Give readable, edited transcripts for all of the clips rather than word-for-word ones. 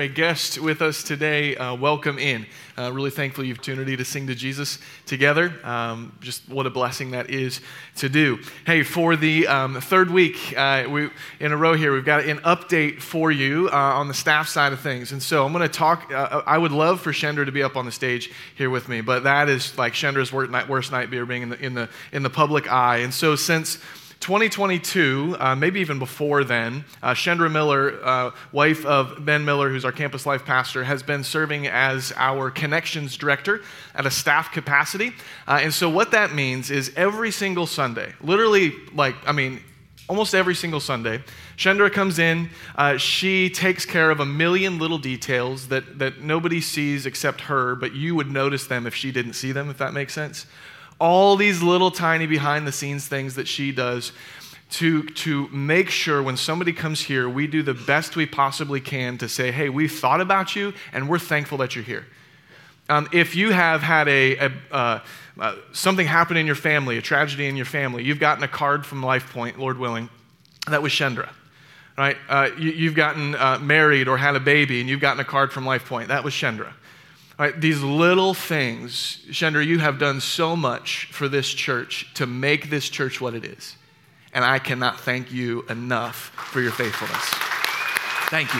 A guest with us today, welcome in. Really thankful you have the opportunity to sing to Jesus together. Just what a blessing that is to do. Hey, for the third week in a row here, we've got an update for you on the staff side of things. And so I'm going to talk, I would love for Shendra to be up on the stage here with me, but that is like Shendra's worst nightmare being in the public eye. And so since 2022, maybe even before then, Shendra Miller, wife of Ben Miller, who's our Campus Life pastor, has been serving as our connections director at a staff capacity. And so what that means is every single Sunday, literally almost every single Sunday, Shendra comes in, she takes care of a million little details that nobody sees except her, but you would notice them if she didn't see them, if that makes sense. All these little tiny behind-the-scenes things that she does to make sure when somebody comes here, we do the best we possibly can to say, hey, we've thought about you, and we're thankful that you're here. If you have had something happen in your family, a tragedy in your family, you've gotten a card from LifePoint, Lord willing, that was Shendra. Right? You've gotten married or had a baby, and you've gotten a card from LifePoint, that was Shendra. All right, these little things, Shendra, you have done so much for this church to make this church what it is. And I cannot thank you enough for your faithfulness. Thank you.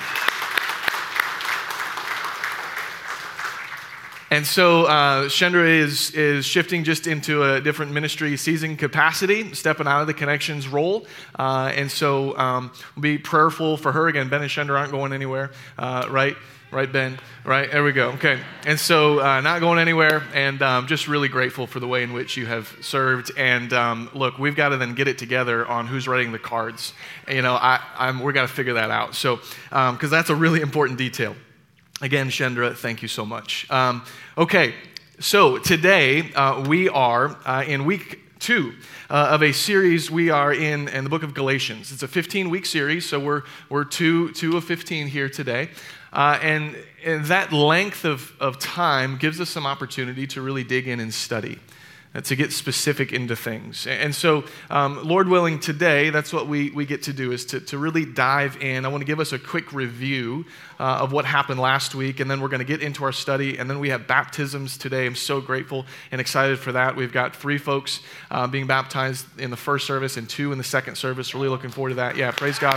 And so Shendra is shifting just into a different ministry season capacity, stepping out of the connections role. And so be prayerful for her. Again, Ben and Shendra aren't going anywhere, right? Right, Ben? Right, there we go. Okay. And so not going anywhere, and just really grateful for the way in which you have served. And look, we've got to then get it together on who's writing the cards. You know, we've got to figure that out. So, because that's a really important detail. Again, Shendra, thank you so much. Okay, so today we are in week 2 of a series we are in the book of Galatians. It's a 15-week series, so we're 2 of 15 here today. And that length of time gives us some opportunity to really dig in and study, to get specific into things. And so, Lord willing, today, that's what we get to do, is to really dive in. I want to give us a quick review of what happened last week, and then we're going to get into our study, and then we have baptisms today. I'm so grateful and excited for that. We've got 3 folks being baptized in the first service and 2 in the second service. Really looking forward to that. Yeah, praise God.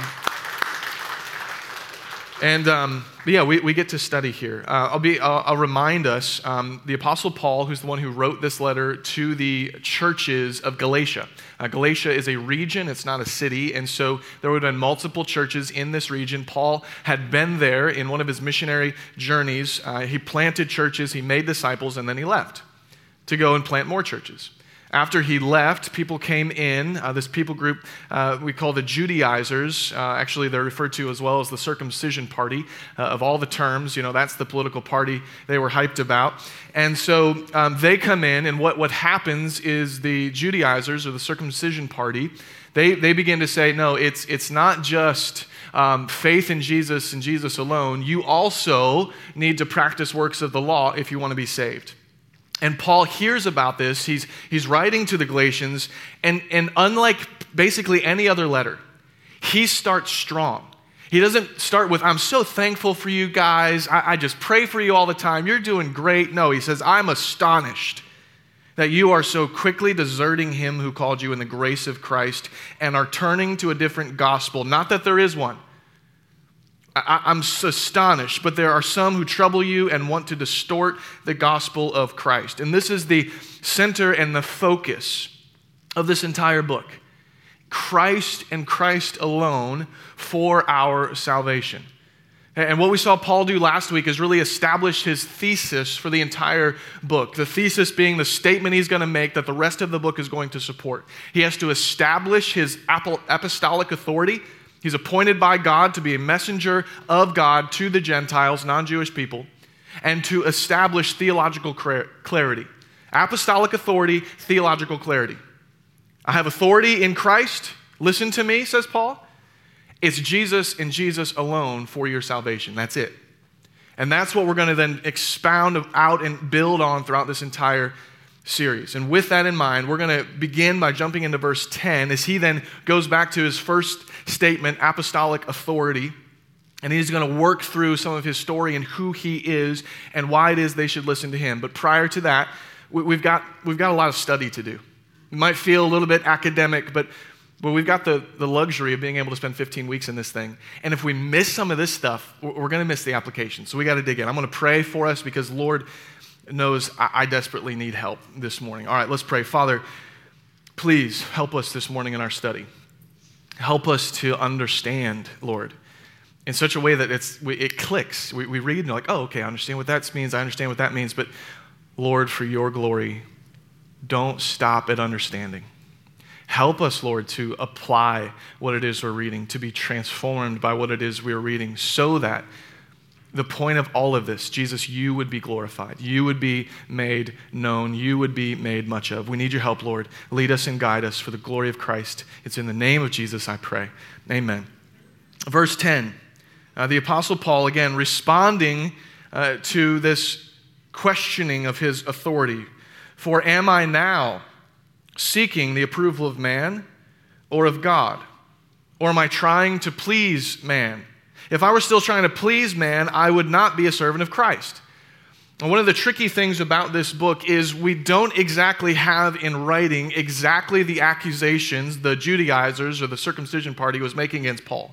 And we get to study here. I'll remind us, the Apostle Paul, who's the one who wrote this letter to the churches of Galatia. Galatia is a region, it's not a city, and so there would have been multiple churches in this region. Paul had been there in one of his missionary journeys. He planted churches, he made disciples, and then he left to go and plant more churches. After he left, people came in, this people group we call the Judaizers. Actually, they're referred to as well as the circumcision party. Of all the terms, that's the political party they were hyped about. And so they come in, and what happens is the Judaizers, or the circumcision party, they begin to say, no, it's not just faith in Jesus and Jesus alone. You also need to practice works of the law if you want to be saved. And Paul hears about this. He's writing to the Galatians, and unlike basically any other letter, he starts strong. He doesn't start with, I'm so thankful for you guys. I just pray for you all the time. You're doing great. No, he says, I'm astonished that you are so quickly deserting him who called you in the grace of Christ and are turning to a different gospel. Not that there is one. I'm astonished, but there are some who trouble you and want to distort the gospel of Christ. And this is the center and the focus of this entire book. Christ and Christ alone for our salvation. And what we saw Paul do last week is really establish his thesis for the entire book. The thesis being the statement he's going to make that the rest of the book is going to support. He has to establish his apostolic authority. He's appointed by God to be a messenger of God to the Gentiles, non-Jewish people, and to establish theological clarity. Apostolic authority, theological clarity. I have authority in Christ. Listen to me, says Paul. It's Jesus and Jesus alone for your salvation. That's it. And that's what we're going to then expound out and build on throughout this entire series. And with that in mind, we're going to begin by jumping into verse 10 as he then goes back to his first statement, apostolic authority. And he's going to work through some of his story and who he is and why it is they should listen to him. But prior to that, we've got a lot of study to do. It might feel a little bit academic, but we've got the luxury of being able to spend 15 weeks in this thing. And if we miss some of this stuff, we're going to miss the application. So we got to dig in. I'm going to pray for us because Lord knows I desperately need help this morning. All right, let's pray. Father, please help us this morning in our study. Help us to understand, Lord, in such a way that it clicks. We read and we're like, oh, okay, I understand what that means. I understand what that means. But Lord, for your glory, don't stop at understanding. Help us, Lord, to apply what it is we're reading, to be transformed by what it is we're reading, so that the point of all of this, Jesus, you would be glorified. You would be made known. You would be made much of. We need your help, Lord. Lead us and guide us for the glory of Christ. It's in the name of Jesus I pray. Amen. Verse 10, the Apostle Paul, again, responding to this questioning of his authority. For am I now seeking the approval of man or of God? Or am I trying to please man? If I were still trying to please man, I would not be a servant of Christ. And one of the tricky things about this book is we don't exactly have in writing exactly the accusations the Judaizers or the circumcision party was making against Paul.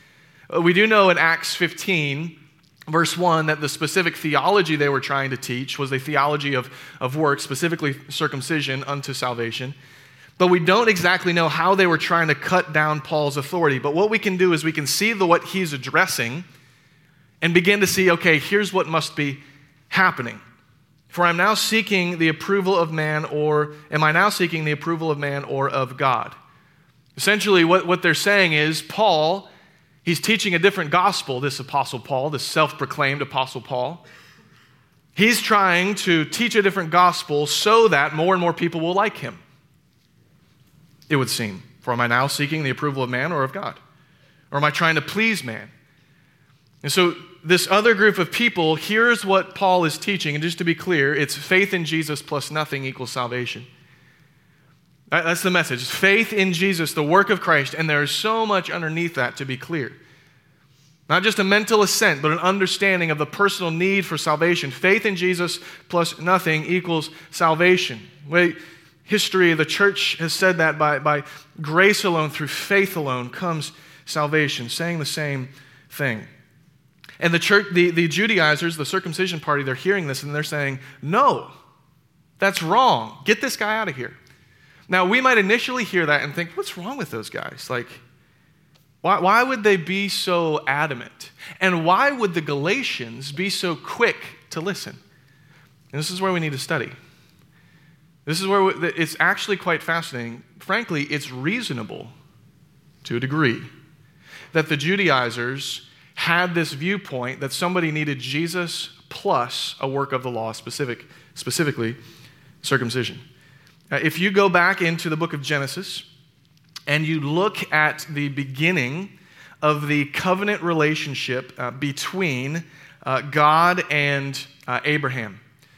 We do know in Acts 15, verse 1, that the specific theology they were trying to teach was a theology of works, specifically circumcision unto salvation. But we don't exactly know how they were trying to cut down Paul's authority. But what we can do is we can see what he's addressing and begin to see, okay, here's what must be happening. For I'm now seeking the approval of man, or am I now seeking the approval of man or of God? Essentially, what they're saying is Paul, he's teaching a different gospel, this Apostle Paul, this self-proclaimed Apostle Paul. He's trying to teach a different gospel so that more and more people will like him. It would seem. For am I now seeking the approval of man or of God? Or am I trying to please man? And so this other group of people, here's what Paul is teaching. And just to be clear, it's faith in Jesus plus nothing equals salvation. That's the message. It's faith in Jesus, the work of Christ. And there's so much underneath that, to be clear. Not just a mental assent, but an understanding of the personal need for salvation. Faith in Jesus plus nothing equals salvation. History of the church has said that by grace alone, through faith alone, comes salvation, saying the same thing. And the church, the Judaizers, the circumcision party, they're hearing this and they're saying, no, that's wrong. Get this guy out of here. Now, we might initially hear that and think, what's wrong with those guys? Like, why would they be so adamant? And why would the Galatians be so quick to listen? And this is where we need to study. This is where it's actually quite fascinating. Frankly, it's reasonable to a degree that the Judaizers had this viewpoint that somebody needed Jesus plus a work of the law, specifically circumcision. If you go back into the book of Genesis and you look at the beginning of the covenant relationship between God and Abraham,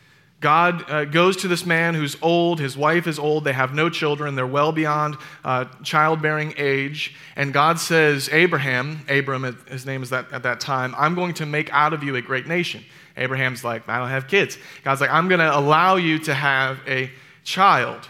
God goes to this man who's old, his wife is old, they have no children, they're well beyond childbearing age, and God says, Abram, his name is at that time, I'm going to make out of you a great nation. Abraham's like, I don't have kids. God's like, I'm going to allow you to have a child.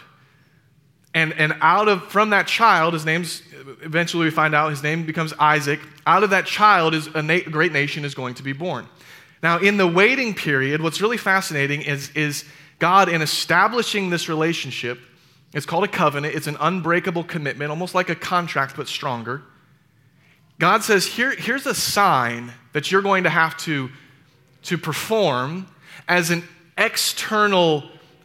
And from that child, his name's, eventually we find out his name becomes Isaac. Out of that child is a great nation is going to be born. Now, in the waiting period, what's really fascinating is God, in establishing this relationship, it's called a covenant. It's an unbreakable commitment, almost like a contract, but stronger. God says, here's a sign that you're going to have to perform as an external,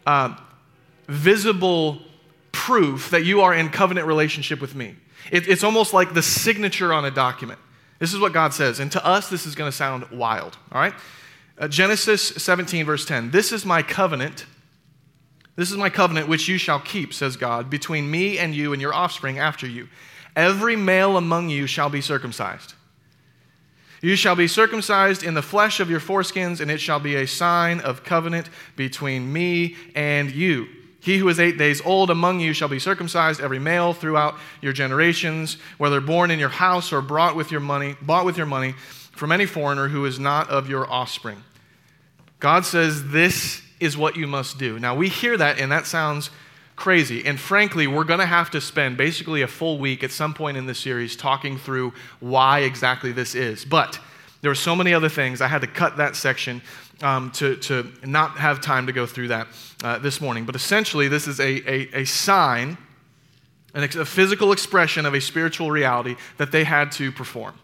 visible proof that you are in covenant relationship with me. It's almost like the signature on a document. This is what God says. And to us, this is going to sound wild. All right? Genesis 17, verse 10. This is my covenant. This is my covenant which you shall keep, says God, between me and you and your offspring after you. Every male among you shall be circumcised. You shall be circumcised in the flesh of your foreskins, and it shall be a sign of covenant between me and you. He who is 8 days old among you shall be circumcised, every male throughout your generations, whether born in your house or bought with your money. from any foreigner who is not of your offspring. God says this is what you must do. Now we hear that and that sounds crazy. And frankly, we're going to have to spend basically a full week at some point in this series talking through why exactly this is. But there are so many other things. I had to cut that section to not have time to go through that this morning. But essentially, this is a sign, a physical expression of a spiritual reality that they had to perform.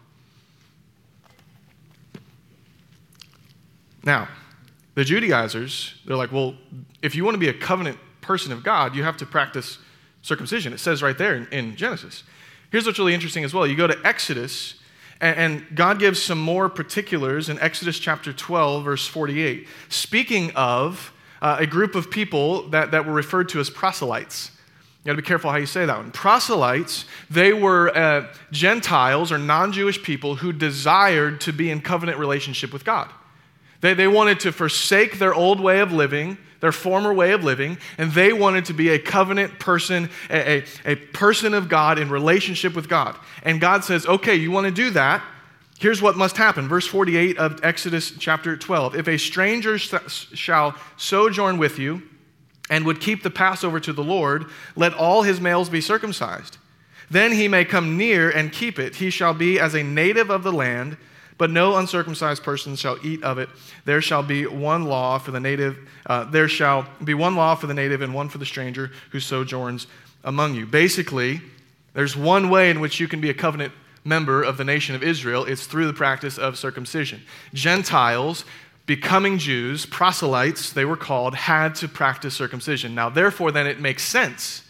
Now, the Judaizers, they're like, well, if you want to be a covenant person of God, you have to practice circumcision. It says right there in Genesis. Here's what's really interesting as well. You go to Exodus, and God gives some more particulars in Exodus chapter 12, verse 48, speaking of a group of people that were referred to as proselytes. You got to be careful how you say that one. Proselytes, they were Gentiles or non-Jewish people who desired to be in covenant relationship with God. They wanted to forsake their old way of living, their former way of living, and they wanted to be a covenant person, a person of God in relationship with God. And God says, okay, you want to do that? Here's what must happen. Verse 48 of Exodus chapter 12. If a stranger shall sojourn with you and would keep the Passover to the Lord, let all his males be circumcised. Then he may come near and keep it. He shall be as a native of the land, but no uncircumcised person shall eat of it. There shall be one law for the native. There shall be one law for the native and one for the stranger who sojourns among you. Basically, there's one way in which you can be a covenant member of the nation of Israel. It's through the practice of circumcision. Gentiles, becoming Jews, proselytes, they were called, had to practice circumcision. Now, therefore, then it makes sense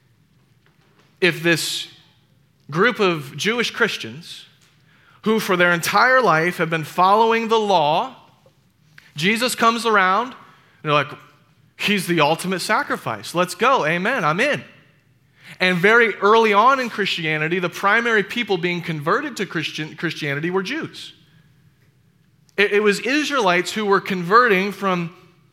if this group of Jewish Christians who for their entire life have been following the law, Jesus comes around, and they're like, he's the ultimate sacrifice. Let's go. Amen. I'm in. And very early on in Christianity, the primary people being converted to Christianity were Jews. It was Israelites who were converting from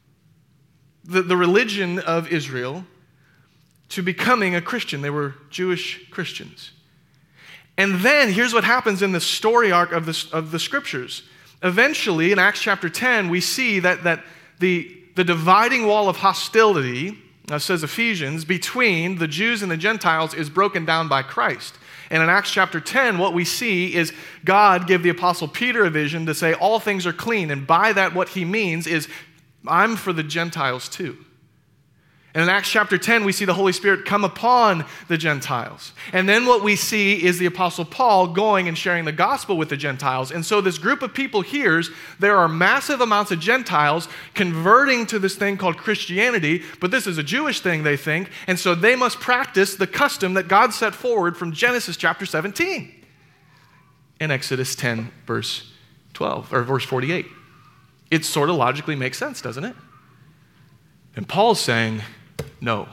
the religion of Israel to becoming a Christian. They were Jewish Christians. And then here's what happens in the story arc of the scriptures. Eventually, in Acts chapter 10, we see that the dividing wall of hostility, says Ephesians, between the Jews and the Gentiles is broken down by Christ. And in Acts chapter 10, what we see is God give the Apostle Peter a vision to say all things are clean. And by that, what he means is I'm for the Gentiles too. And in Acts chapter 10, we see the Holy Spirit come upon the Gentiles. And then what we see is the Apostle Paul going and sharing the gospel with the Gentiles. And so this group of people hears there are massive amounts of Gentiles converting to this thing called Christianity, but this is a Jewish thing, they think, and so they must practice the custom that God set forward from Genesis chapter 17 in Exodus 10, verse 12, or verse 48. It sort of logically makes sense, doesn't it? And Paul's saying, no.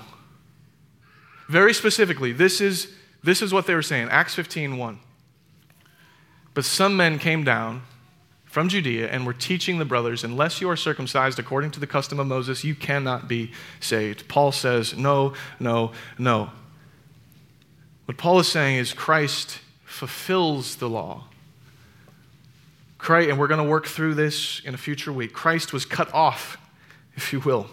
Very specifically, this is what they were saying. Acts 15:1. But some men came down from Judea and were teaching the brothers, unless you are circumcised according to the custom of Moses, you cannot be saved. Paul says, no, no, no. What Paul is saying is Christ fulfills the law. Christ, and we're going to work through this in a future week. Christ was cut off, if you will.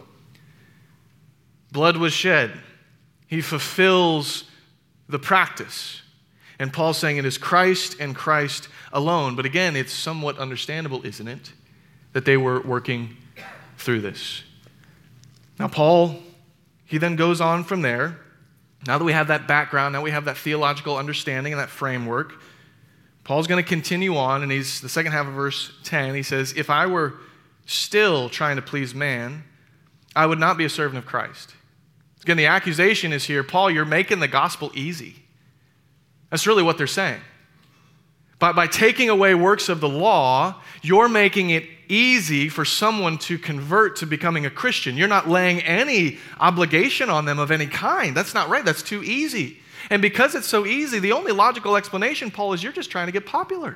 Blood was shed. He fulfills the practice. And Paul's saying it is Christ and Christ alone. But again, it's somewhat understandable, isn't it, that they were working through this. Now, Paul, he then goes on from there. Now that we have that background, now we have that theological understanding and that framework, Paul's going to continue on, and he's the second half of verse 10. He says, if I were still trying to please man, I would not be a servant of Christ. Again, the accusation is here, Paul, you're making the gospel easy. That's really what they're saying. By taking away works of the law, you're making it easy for someone to convert to becoming a Christian. You're not laying any obligation on them of any kind. That's not right. That's too easy. And because it's so easy, the only logical explanation, Paul, is you're just trying to get popular.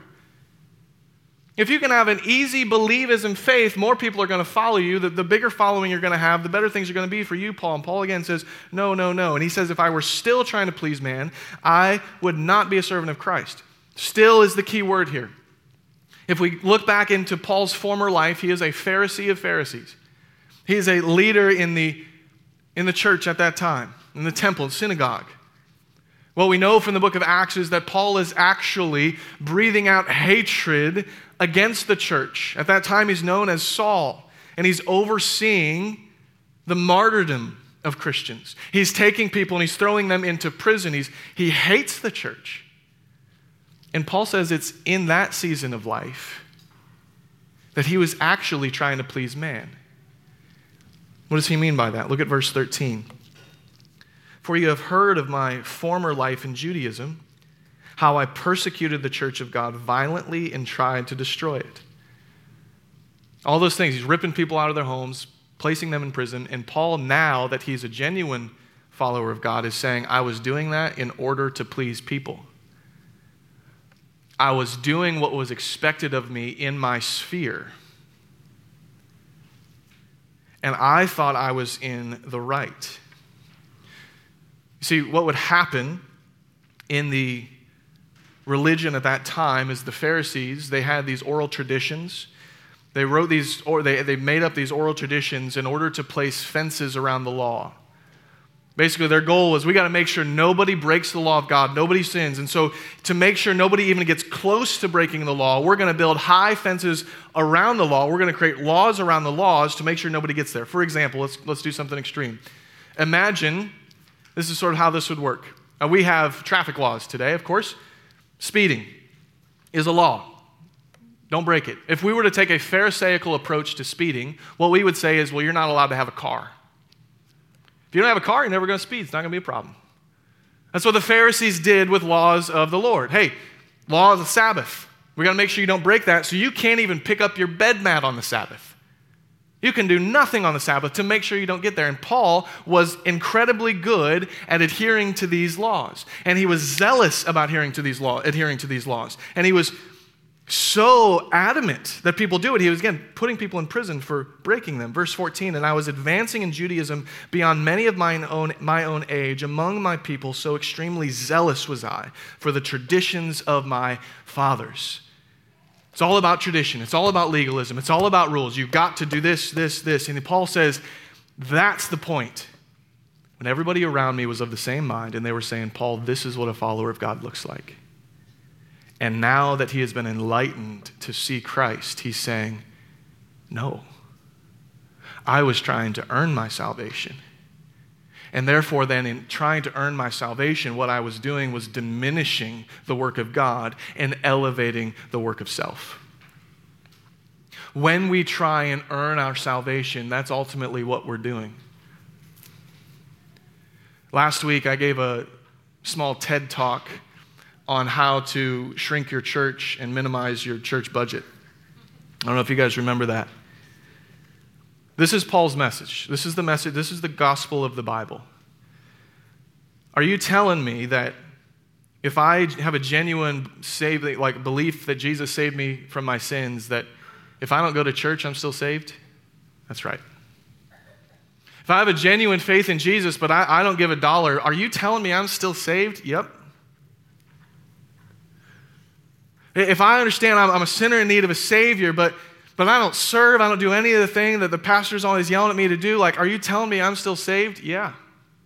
If you can have an easy believism faith, more people are going to follow you. The bigger following you're going to have, the better things are going to be for you, Paul. And Paul again says, no, no, no. And he says, if I were still trying to please man, I would not be a servant of Christ. Still is the key word here. If we look back into Paul's former life, he is a Pharisee of Pharisees. He is a leader in the church at that time, in the temple, synagogue. What we know from the book of Acts is that Paul is actually breathing out hatred against the church. At that time, he's known as Saul, and he's overseeing the martyrdom of Christians. He's taking people and he's throwing them into prison. He hates the church. And Paul says it's in that season of life that he was actually trying to please man. What does he mean by that? Look at verse 13. For you have heard of my former life in Judaism, how I persecuted the church of God violently and tried to destroy it. All those things. He's ripping people out of their homes, placing them in prison. And Paul, now that he's a genuine follower of God, is saying, I was doing that in order to please people. I was doing what was expected of me in my sphere. And I thought I was in the right. See, what would happen in the religion at that time is the Pharisees, they had these oral traditions. They wrote these, or they made up these oral traditions in order to place fences around the law. Basically, their goal was, we got to make sure nobody breaks the law of God, nobody sins. And so to make sure nobody even gets close to breaking the law, we're going to build high fences around the law. We're going to create laws around the laws to make sure nobody gets there. For example, let's do something extreme. Imagine, this is sort of how this would work. We have traffic laws today, of course. Speeding is a law. Don't break it. If we were to take a Pharisaical approach to speeding, what we would say is, well, you're not allowed to have a car. If you don't have a car, you're never going to speed. It's not going to be a problem. That's what the Pharisees did with laws of the Lord. Hey, law of the Sabbath. We got to make sure you don't break that, so you can't even pick up your bed mat on the Sabbath. You can do nothing on the Sabbath to make sure you don't get there. And Paul was incredibly good at adhering to these laws. And he was zealous about adhering to these laws. And he was so adamant that people do it. He was, again, putting people in prison for breaking them. Verse 14, and I was advancing in Judaism beyond many of my own age. Among my people, so extremely zealous was I for the traditions of my fathers. It's all about tradition. It's all about legalism. It's all about rules. You've got to do this, this, this. And Paul says, that's the point. When everybody around me was of the same mind, and they were saying, Paul, this is what a follower of God looks like. And now that he has been enlightened to see Christ, he's saying, no. I was trying to earn my salvation. And therefore, then, in trying to earn my salvation, what I was doing was diminishing the work of God and elevating the work of self. When we try and earn our salvation, that's ultimately what we're doing. Last week, I gave a small TED talk on how to shrink your church and minimize your church budget. I don't know if you guys remember that. This is Paul's message. This is the message. This is the gospel of the Bible. Are you telling me that if I have a genuine belief that Jesus saved me from my sins, that if I don't go to church, I'm still saved? That's right. If I have a genuine faith in Jesus, but I don't give $1, are you telling me I'm still saved? Yep. If I understand I'm a sinner in need of a Savior, but I don't serve, I don't do any of the thing that the pastor's always yelling at me to do, are you telling me I'm still saved? Yeah.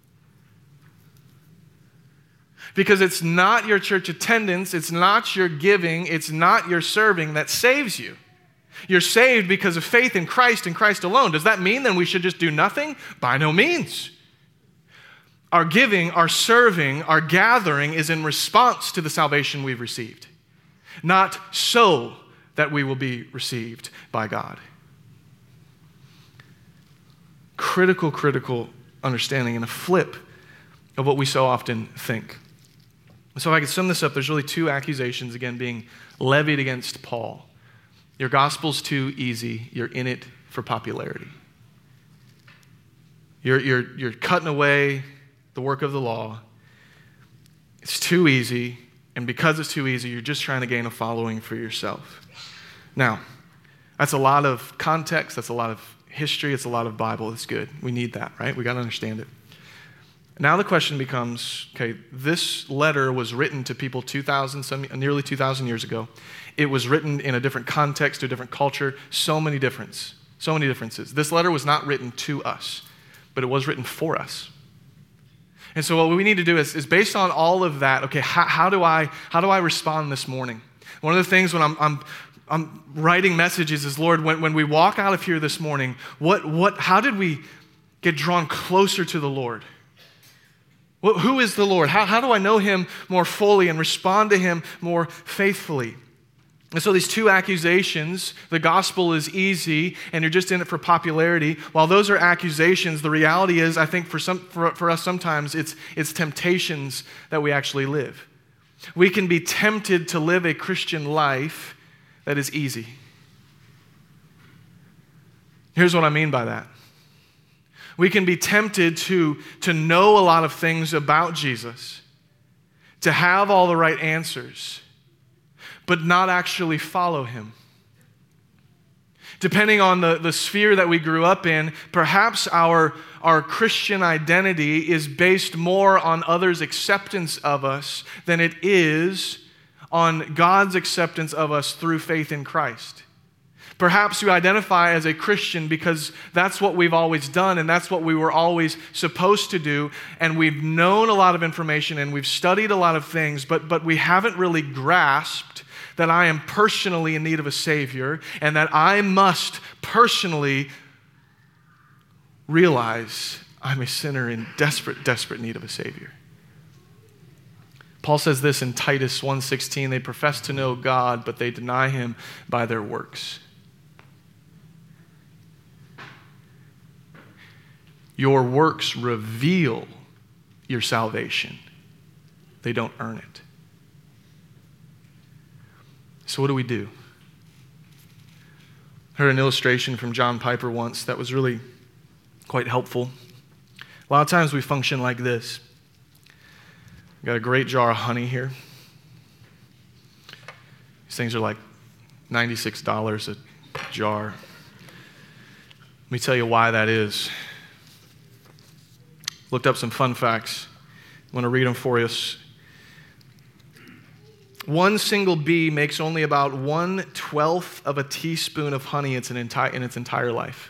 Because it's not your church attendance, it's not your giving, it's not your serving that saves you. You're saved because of faith in Christ and Christ alone. Does that mean then we should just do nothing? By no means. Our giving, our serving, our gathering is in response to the salvation we've received. Not so that we will be received by God. Critical understanding and a flip of what we so often think. So if I could sum this up, there's really two accusations, again, being levied against Paul. Your gospel's too easy. You're in it for popularity. You're cutting away the work of the law. It's too easy, and because it's too easy, you're just trying to gain a following for yourself. Now, that's a lot of context, that's a lot of history, it's a lot of Bible. It's good. We need that, right? We got to understand it. Now the question becomes, okay, this letter was written to people nearly 2,000 years ago. It was written in a different context, to a different culture, so many differences. This letter was not written to us, but it was written for us. And so what we need to do is based on all of that, okay, how do I respond this morning? One of the things when I'm writing messages is, Lord, when we walk out of here this morning, how did we get drawn closer to the Lord? Who is the Lord? How do I know him more fully and respond to him more faithfully? And so these two accusations, the gospel is easy and you're just in it for popularity. While those are accusations, the reality is, I think for us sometimes, it's temptations that we actually live. We can be tempted to live a Christian life that is easy. Here's what I mean by that. We can be tempted to know a lot of things about Jesus, to have all the right answers, but not actually follow him. Depending on the sphere that we grew up in, perhaps our Christian identity is based more on others' acceptance of us than it is on God's acceptance of us through faith in Christ. Perhaps you identify as a Christian because that's what we've always done and that's what we were always supposed to do, and we've known a lot of information and we've studied a lot of things, but we haven't really grasped that I am personally in need of a Savior and that I must personally realize I'm a sinner in desperate, desperate need of a Savior. Paul says this in Titus 1:16, they profess to know God, but they deny him by their works. Your works reveal your salvation. They don't earn it. So what do we do? I heard an illustration from John Piper once that was really quite helpful. A lot of times we function like this. We've got a great jar of honey here. These things are like $96 a jar. Let me tell you why that is. Looked up some fun facts. I want to read them for us. One single bee makes only about 1/12 of a teaspoon of honey in its entire life.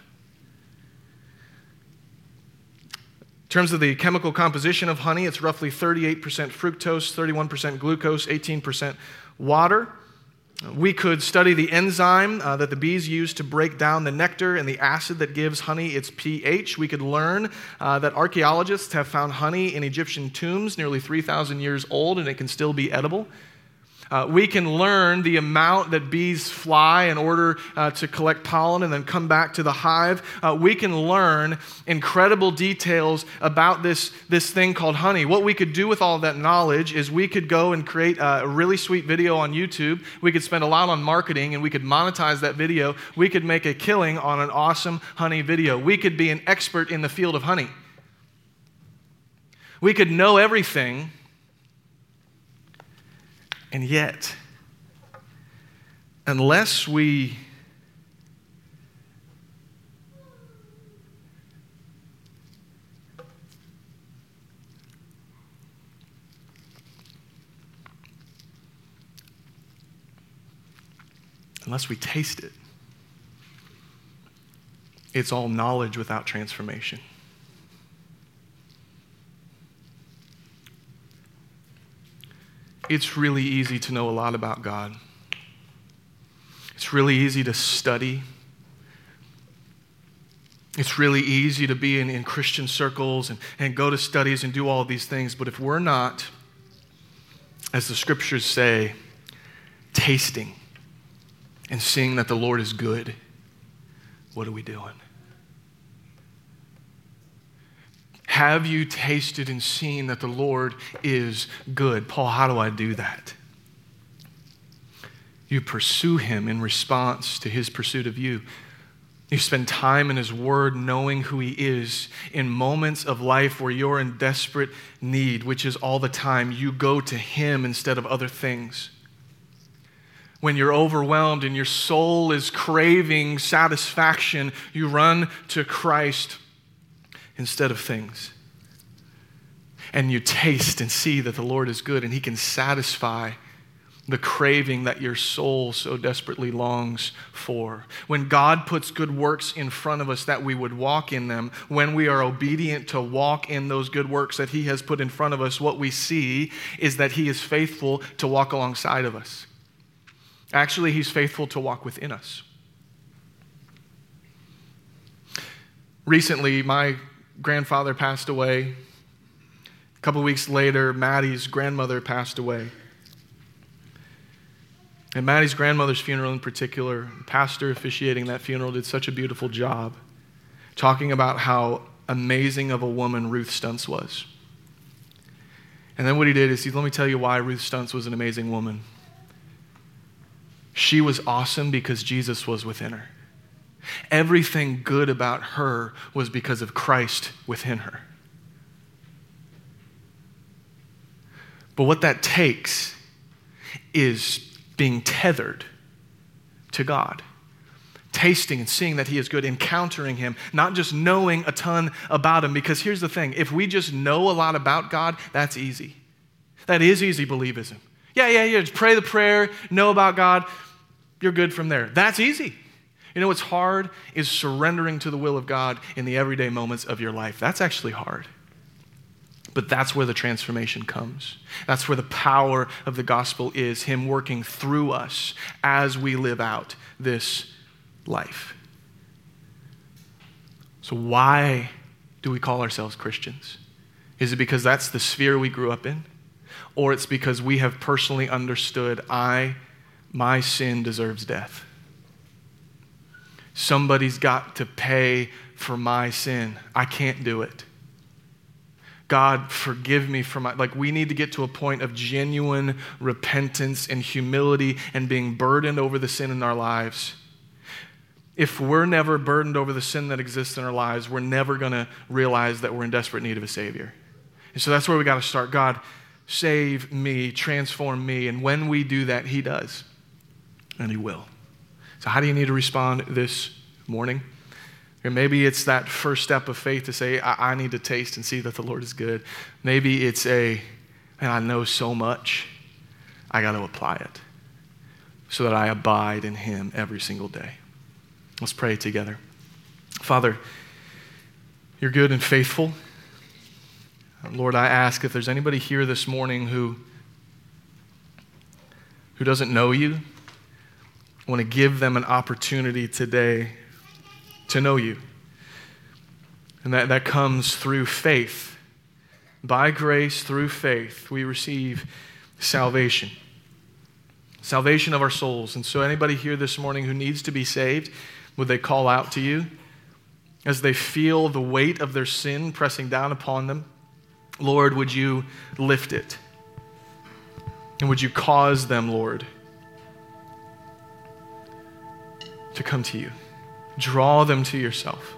In terms of the chemical composition of honey, it's roughly 38% fructose, 31% glucose, 18% water. We could study the enzyme that the bees use to break down the nectar and the acid that gives honey its pH. We could learn that archaeologists have found honey in Egyptian tombs nearly 3,000 years old, and it can still be edible. We can learn the amount that bees fly in order to collect pollen and then come back to the hive. We can learn incredible details about this thing called honey. What we could do with all of that knowledge is we could go and create a really sweet video on YouTube. We could spend a lot on marketing and we could monetize that video. We could make a killing on an awesome honey video. We could be an expert in the field of honey. We could know everything. And yet, unless we taste it, it's all knowledge without transformation. It's really easy to know a lot about God. It's really easy to study. It's really easy to be in Christian circles and go to studies and do all of these things. But if we're not, as the scriptures say, tasting and seeing that the Lord is good, what are we doing? Have you tasted and seen that the Lord is good? Paul, how do I do that? You pursue him in response to his pursuit of you. You spend time in his word knowing who he is. In moments of life where you're in desperate need, which is all the time, you go to him instead of other things. When you're overwhelmed and your soul is craving satisfaction, you run to Christ instead of things. and you taste and see that the Lord is good, and he can satisfy the craving that your soul so desperately longs for. When God puts good works in front of us that we would walk in them, when we are obedient to walk in those good works that he has put in front of us, what we see is that he is faithful to walk alongside of us. Actually, he's faithful to walk within us. Recently, my grandfather passed away. A couple weeks later, Maddie's grandmother passed away. And Maddie's grandmother's funeral in particular, the pastor officiating that funeral did such a beautiful job talking about how amazing of a woman Ruth Stuntz was. And then what he did is, let me tell you why Ruth Stuntz was an amazing woman. She was awesome because Jesus was within her. Everything good about her was because of Christ within her. But what that takes is being tethered to God, tasting and seeing that he is good, encountering him, not just knowing a ton about him. Because here's the thing, if we just know a lot about God, that's easy. That is easy believism. Yeah, just pray the prayer, know about God, you're good from there. That's easy. You know what's hard is surrendering to the will of God in the everyday moments of your life. That's actually hard. But that's where the transformation comes. That's where the power of the gospel is, him working through us as we live out this life. So why do we call ourselves Christians? Is it because that's the sphere we grew up in? Or it's because we have personally understood, my sin deserves death. Somebody's got to pay for my sin. I can't do it. God, forgive me for we need to get to a point of genuine repentance and humility and being burdened over the sin in our lives. If we're never burdened over the sin that exists in our lives, we're never going to realize that we're in desperate need of a Savior. And so that's where we got to start. God, save me, transform me. And when we do that, he does. And he will. So how do you need to respond this morning? Or maybe it's that first step of faith to say, I need to taste and see that the Lord is good. Maybe it's man, I know so much, I got to apply it so that I abide in him every single day. Let's pray together. Father, you're good and faithful. Lord, I ask if there's anybody here this morning who doesn't know you, I want to give them an opportunity today to know you. And that comes through faith. By grace, through faith, we receive salvation. Salvation of our souls. And so anybody here this morning who needs to be saved, would they call out to you as they feel the weight of their sin pressing down upon them? Lord, would you lift it? And would you cause them, Lord, to come to you? Draw them to yourself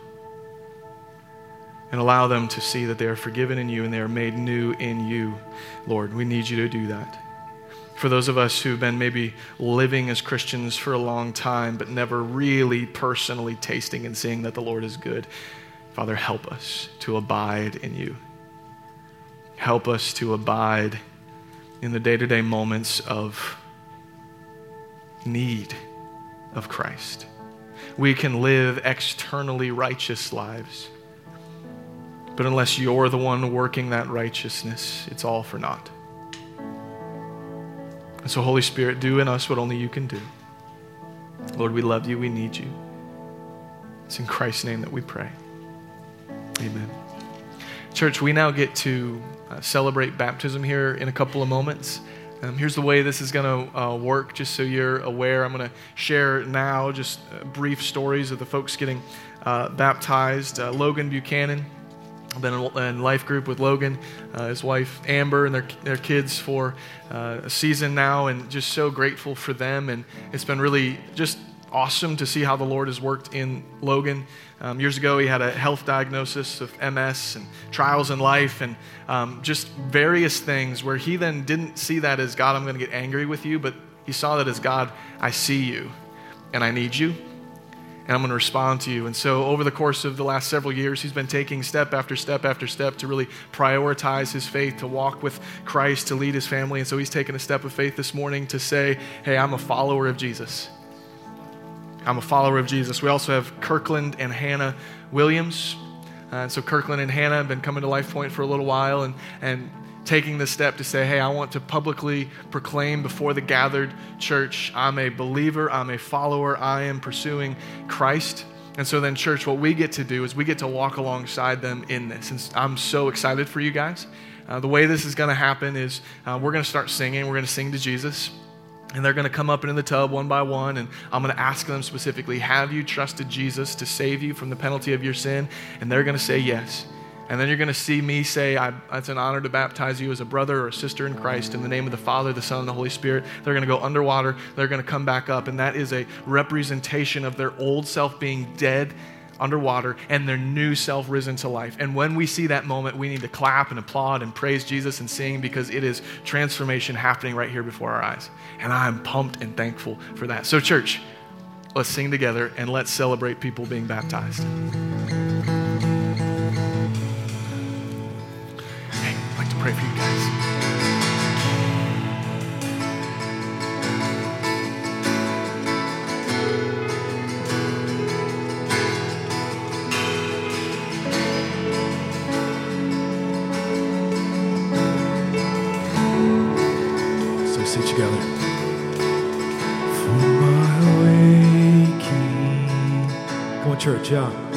and allow them to see that they are forgiven in you and they are made new in you. Lord, we need you to do that. For those of us who've been maybe living as Christians for a long time but never really personally tasting and seeing that the Lord is good, Father, help us to abide in you. Help us to abide in the day-to-day moments of need of Christ. We can live externally righteous lives, but unless you're the one working that righteousness, it's all for naught. And so, Holy Spirit, do in us what only you can do. Lord, we love you. We need you. It's in Christ's name that we pray. Amen. Church, we now get to celebrate baptism here in a couple of moments. Here's the way this is going to work, just so you're aware. I'm going to share now just brief stories of the folks getting baptized. Logan Buchanan, I've been in life group with Logan, his wife Amber, and their kids for a season now, and just so grateful for them. And it's been really just awesome to see how the Lord has worked in Logan. Years ago, he had a health diagnosis of MS and trials in life and just various things where he then didn't see that as, God, I'm going to get angry with you, but he saw that as, God, I see you and I need you. and I'm going to respond to you. And so over the course of the last several years, he's been taking step after step after step to really prioritize his faith, to walk with Christ, to lead his family. And so he's taken a step of faith this morning to say, hey, I'm a follower of Jesus. I'm a follower of Jesus. We also have Kirkland and Hannah Williams. And so Kirkland and Hannah have been coming to Life Point for a little while and taking the step to say, hey, I want to publicly proclaim before the gathered church, I'm a believer, I'm a follower, I am pursuing Christ. And so then, church, what we get to do is we get to walk alongside them in this. And I'm so excited for you guys. The way this is going to happen is we're going to start singing. We're going to sing to Jesus. And they're going to come up into the tub one by one, and I'm going to ask them specifically, have you trusted Jesus to save you from the penalty of your sin? And they're going to say yes. And then you're going to see me say, it's an honor to baptize you as a brother or a sister in Christ in the name of the Father, the Son, and the Holy Spirit. They're going to go underwater. They're going to come back up. And that is a representation of their old self being dead underwater and their new self risen to life. And when we see that moment, we need to clap and applaud and praise Jesus and sing, because it is transformation happening right here before our eyes. And I'm pumped and thankful for that. So church, let's sing together and let's celebrate people being baptized. Hey, I'd like to pray for you guys. Sit together. For my waking. Come on, church, yeah.